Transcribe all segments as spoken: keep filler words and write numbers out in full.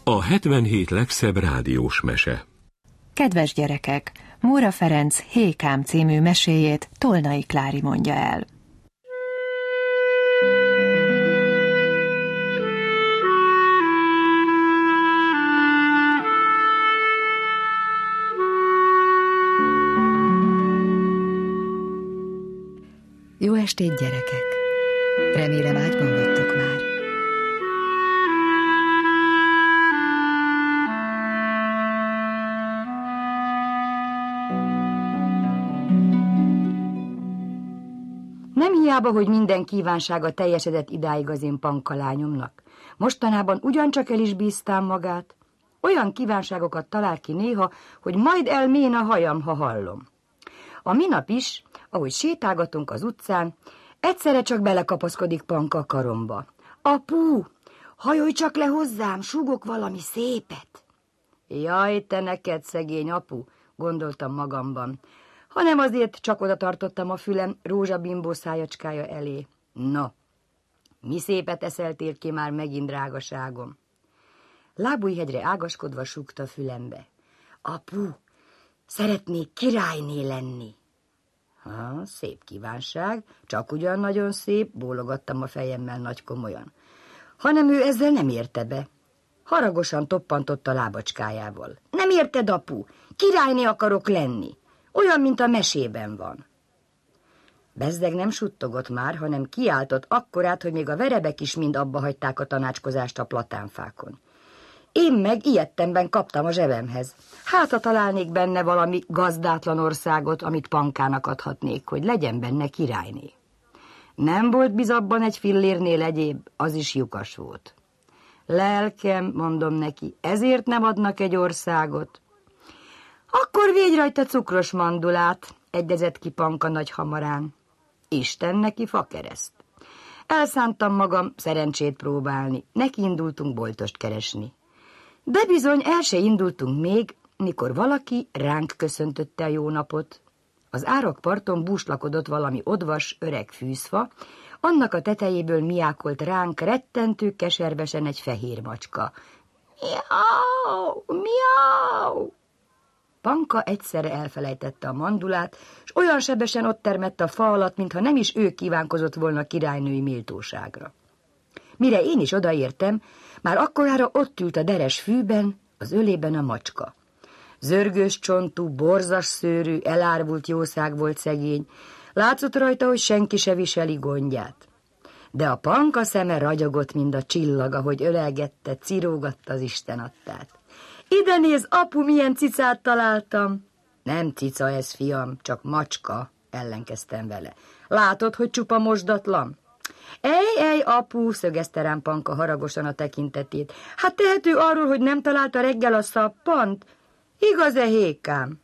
A hetvenhét legszebb rádiós mese. Kedves gyerekek, Móra Ferenc Hékám című meséjét Tolnai Klári mondja el. Jó estét, gyerekek! Remélem ágyban vagytok már. Nem hiába, hogy minden kívánsága teljesedett idáig az én pankalányomnak. Mostanában ugyancsak el is bíztám magát. Olyan kívánságokat talál ki néha, hogy majd elmén a hajam, ha hallom. A minap is, ahogy sétálgatunk az utcán, egyszerre csak belekapaszkodik Panka a karomba. Apu, hajolj csak le hozzám, súgok valami szépet. Jaj, te neked, szegény apu, gondoltam magamban, hanem azért csak oda tartottam a fülem rózsabimbó szájacskája elé. No, mi szépet eszeltél ki már megint, drágaságom? Lábújhegyre ágaskodva súgta a fülembe. Apu, szeretnék királyné lenni. Ha, szép kívánság, csak ugyan nagyon szép, bólogattam a fejemmel nagy komolyan. Hanem ő ezzel nem érte be. Haragosan toppantott a lábacskájával. Nem érted, apu? Királyné akarok lenni. Olyan, mint a mesében van. Bezdeg nem suttogott már, hanem kiáltott akkorát, hogy még a verebek is mind abba hagyták a tanácskozást a platánfákon. Én meg ilyettemben kaptam a zsebemhez. Hát, ha találnék benne valami gazdátlan országot, amit Pankának adhatnék, hogy legyen benne királyné. Nem volt bizabban egy fillérnél egyéb, az is lyukas volt. Lelkem, mondom neki, ezért nem adnak egy országot. Akkor védj rajta cukros mandulát, egyezett ki Panka nagy hamarán. Isten neki fakereszt. Elszántam magam szerencsét próbálni, neki indultunk boltost keresni. De bizony el se indultunk még, mikor valaki ránk köszöntötte a jó napot. Az árokparton búslakodott valami odvas, öreg fűzfa, annak a tetejéből miákolt ránk rettentő keservesen egy fehér macska. Miau, miau! Panka egyszerre elfelejtette a mandulát, és olyan sebesen ott termett a fa alatt, mintha nem is ő kívánkozott volna királynői méltóságra. Mire én is odaértem, már akkorára ott ült a deres fűben, az ölében a macska. Zörgős csontú, borzas szőrű, elárvult jószág volt szegény, látszott rajta, hogy senki se viseli gondját. De a Panka szeme ragyogott, mint a csillag, ahogy ölelgette, cirógatta az istenadtát. Ide néz, apu, milyen cicát találtam! Nem cica ez, fiam, csak macska, ellenkeztem vele. Látod, hogy csupa mosdatlan? Ej, ej, apu, szögezte rám Panka haragosan a tekintetét. Hát tehető arról, hogy nem találta reggel a szappant? Igaz-e, Hékám?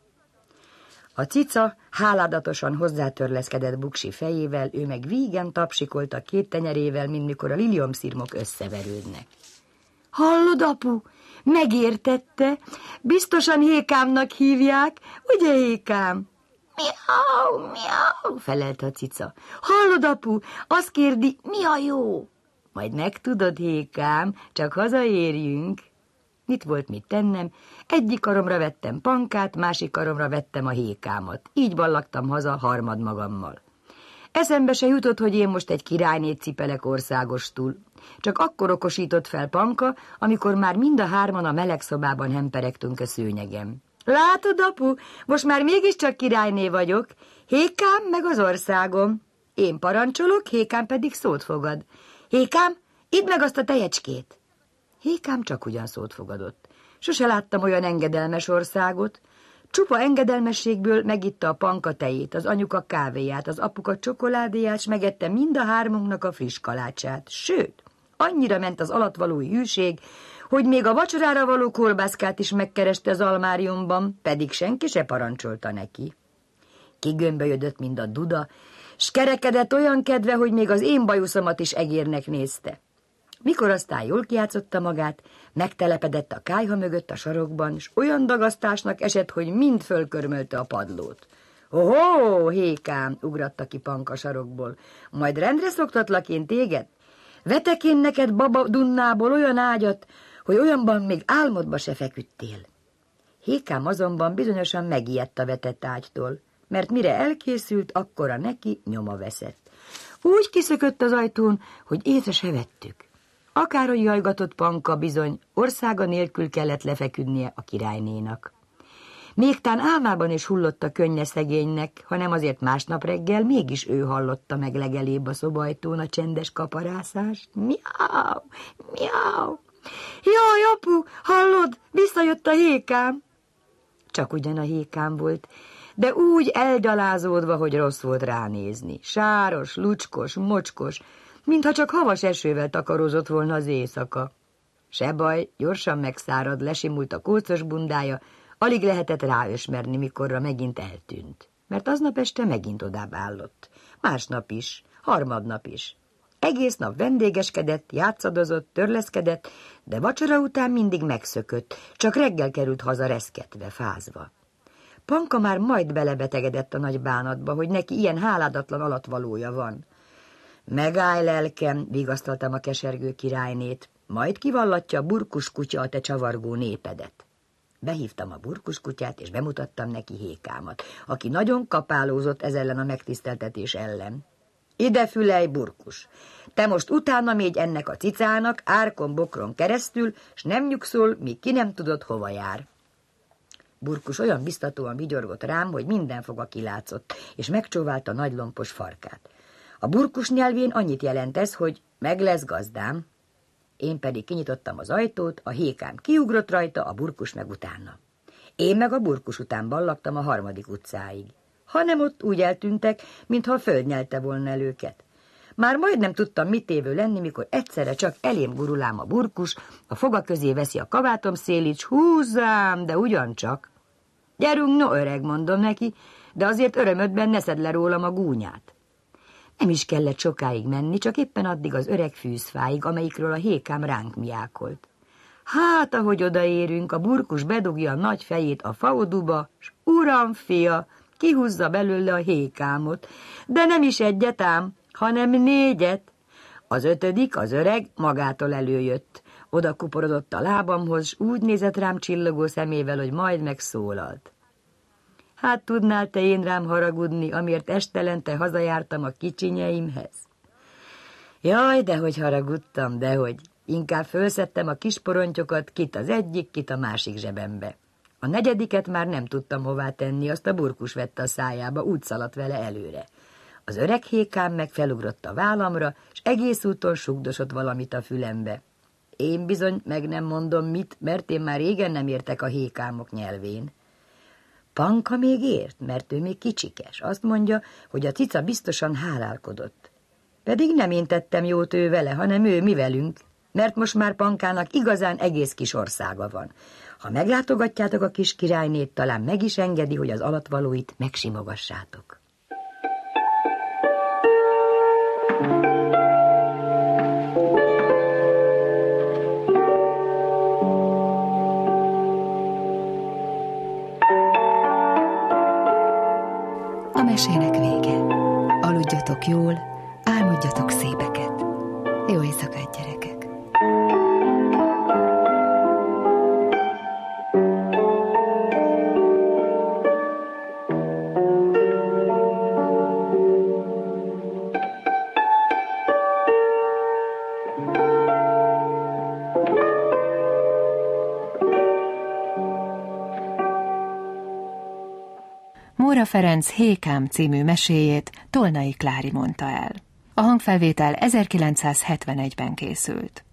A cica háládatosan hozzátörleszkedett buksi fejével, ő meg vígen tapsikolt a két tenyerével, mint mikor a liliomszirmok összeverődnek. Hallod, apu? Megértette? Biztosan Hékámnak hívják, ugye, Hékám? Miau, miau, felelte a cica. Hallod, apu? Azt kérdi, mi a jó? Majd megtudod, Hékám, csak hazaérjünk. Mit volt mit tennem? Egyik karomra vettem Pankát, másik karomra vettem a Hékámat. Így ballagtam haza harmad magammal. Eszembe se jutott, hogy én most egy királynét cipelek országostul. Csak akkor okosított fel Panka, amikor már mind a hárman a meleg szobában hemperegtünk a szőnyegem. Látod, apu, most már mégiscsak királyné vagyok. Hékám meg az országom. Én parancsolok, Hékám pedig szót fogad. Hékám, idd meg azt a tejecskét. Hékám csak ugyan szót fogadott. Sose láttam olyan engedelmes országot. Csupa engedelmességből megitta a Panka tejét, az anyuka kávéját, az apuka csokoládéját, s megette mind a hármunknak a friss kalácsát. Sőt, annyira ment az alattvalói hűség, hogy még a vacsorára való kolbászkát is megkereste az almáriumban, pedig senki se parancsolta neki. Kigömbölyödött, mint a duda, s kerekedett olyan kedve, hogy még az én bajuszomat is egérnek nézte. Mikor aztán jól kijátszotta magát, megtelepedett a kályha mögött a sarokban, s olyan dagasztásnak esett, hogy mind fölkörmölte a padlót. Ohó, Hékám, ugratta ki Panka sarokból, majd rendre szoktatlak én téged? Vetek én neked baba Dunnából olyan ágyat, hogy olyanban még álmodba se feküdtél. Hékám azonban bizonyosan megijedt a vetett ágytól, mert mire elkészült, akkora neki nyoma veszett. Úgy kiszökött az ajtón, hogy észre se vettük. Akárhogy jajgatott Panka, bizony országa nélkül kellett lefeküdnie a királynénak. Még tán álmában is hullott a könnye szegénynek, hanem azért másnap reggel mégis ő hallotta meg legelébb a szobajtón a csendes kaparászást. Miau, miau. Jaj, apu, hallod, visszajött a Hékám. Csak ugyan a Hékám volt, de úgy elgyalázódva, hogy rossz volt ránézni. Sáros, lucskos, mocskos, mintha csak havas esővel takarózott volna az éjszaka. Se baj, gyorsan megszárad, lesimult a kócos bundája, alig lehetett ráösmerni, mikorra megint eltűnt. Mert aznap este megint odább állott. Másnap is, harmadnap is. Egész nap vendégeskedett, játszadozott, törleszkedett, de vacsora után mindig megszökött, csak reggel került haza reszketve, fázva. Panka már majd belebetegedett a nagy bánatba, hogy neki ilyen háládatlan alatvalója van. Megállj, lelkem, vigasztaltam a kesergő királynét, majd kivallatja a burkus kutya a te csavargó népedet. Behívtam a burkus kutyát, és bemutattam neki Hékámat, aki nagyon kapálózott ez ellen a megtiszteltetés ellen. Ide fülej, burkus! Te most utána mégy ennek a cicának, árkon-bokron keresztül, s nem nyugszol, míg ki nem tudod, hova jár. Burkus olyan biztatóan vigyorgott rám, hogy minden foga kilátszott, és megcsóválta nagy lompos farkát. A burkus nyelvén annyit jelent ez, hogy meg lesz gazdám. Én pedig kinyitottam az ajtót, a Hékám kiugrott rajta, a burkus meg utána. Én meg a burkus után ballagtam a harmadik utcáig. Hanem ott úgy eltűntek, mintha a föld nyelte volna el őket. Már majdnem tudtam mit tévő lenni, mikor egyszerre csak elém gurulám a burkus, a foga közé veszi a kabátom szélét, s húzzám, de ugyancsak. Gyerünk, no öreg, mondom neki, de azért örömödben ne szedd le rólam a gúnyát. Nem is kellett sokáig menni, csak éppen addig az öreg fűzfáig, amelyikről a Hékám ránk miákolt. Hát, ahogy odaérünk, a burkus bedugja a nagy fejét a faoduba, s uram, fia, kihúzza belőle a Hékámot, de nem is egyet ám, hanem négyet. Az ötödik, az öreg, magától előjött. Oda kuporodott a lábamhoz, s úgy nézett rám csillogó szemével, hogy majd megszólalt. Hát tudnál te én rám haragudni, amiért estelente hazajártam a kicsinyeimhez? Jaj, dehogy haragudtam, dehogy. Inkább fölszedtem a kis porontyokat, kit az egyik, kit a másik zsebembe. A negyediket már nem tudtam hová tenni, azt a burkus vette a szájába, úgy szaladt vele előre. Az öreg Hékám meg felugrott a vállamra, és egész úton sugdosott valamit a fülembe. Én bizony meg nem mondom mit, mert én már régen nem értek a Hékámok nyelvén. Panka még ért, mert ő még kicsikes. Azt mondja, hogy a cica biztosan hálálkodott. Pedig nem én tettem jót ő vele, hanem ő mi velünk, mert most már Pankának igazán egész kis országa van. Ha meglátogatjátok a kis királynét, talán meg is engedi, hogy az alatvalóit megsimogassátok. A mesének vége. Aludjatok jól, álmodjatok szépeket. Jó éjszakát, gyerekek! Móra Ferenc Hékám című meséjét Tolnai Klári mondta el. A hangfelvétel ezerkilencszázhetvenegyben készült.